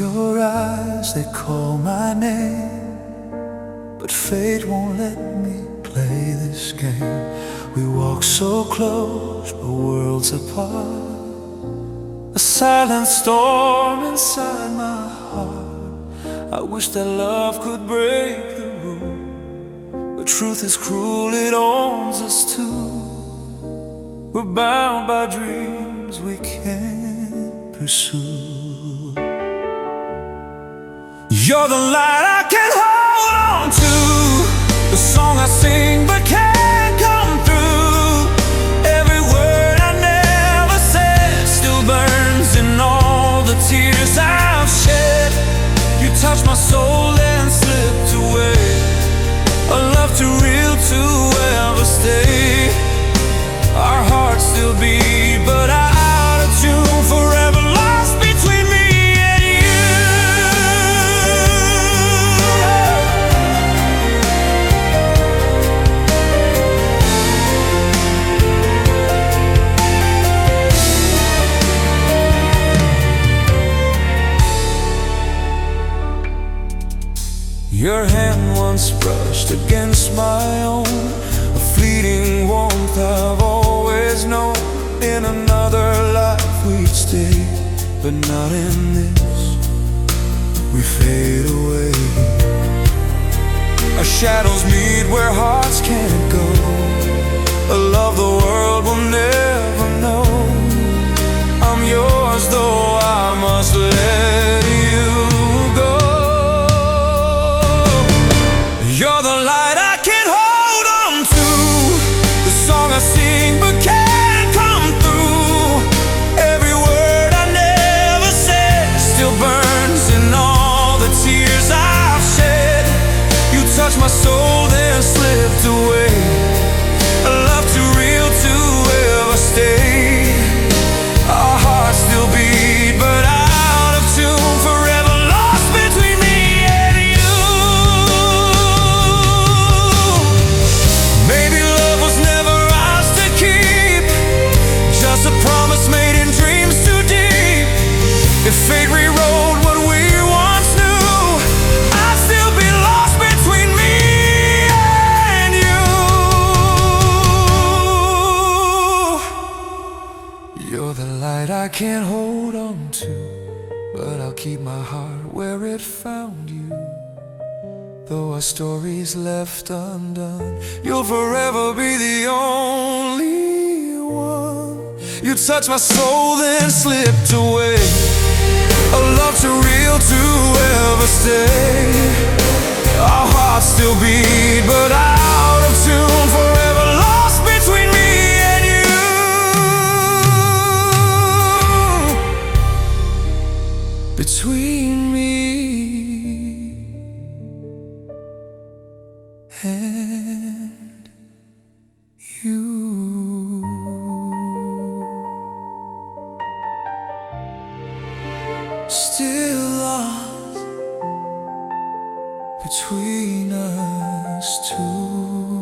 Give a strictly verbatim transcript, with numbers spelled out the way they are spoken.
your eyes, they call my name, but fate won't let me play this game. We walk so close, but worlds apart. A silent storm inside my heart. I wish that love could break the rule, but truth is cruel, it owns us too. We're bound by dreams we can't pursue. You're the light I can hold on to, the song I sing but can't come through. Every word I never said still burns in all the tears I've shed. You touched my soul and slipped away, a love too real to ever stay. Our hearts still beat, but out of tune, forever lost between me and you. Your hand once brushed against my own, a fleeting warmth I've always known. In another life we'd stay, but not in this. We fade away. Our shadows meet where hearts can't go, a love the world will never know. I'm yours though I must let you go. You're the light I can't hold on to, the song I sing but can't come through. Every word I never said still burns in all the tears I've shed. You touched my soul then slipped away, a love too real to ever stay. Our hearts still beat, but out of tune, forever lost between me and you. Maybe love was never ours to keep, just a promise made in dreams too deep. If fate rewrote what we once knew, I'd still be lost between me and you. You're the light I can't hold on to, but I'll keep my heart where it found you. Though our story's left undone, you'll forever be the only one. You touched my soul then slipped away, a love too real to ever stay. Our hearts still beat, but out of tune, forever lost between me and you. Between me and you. Still lost between us two.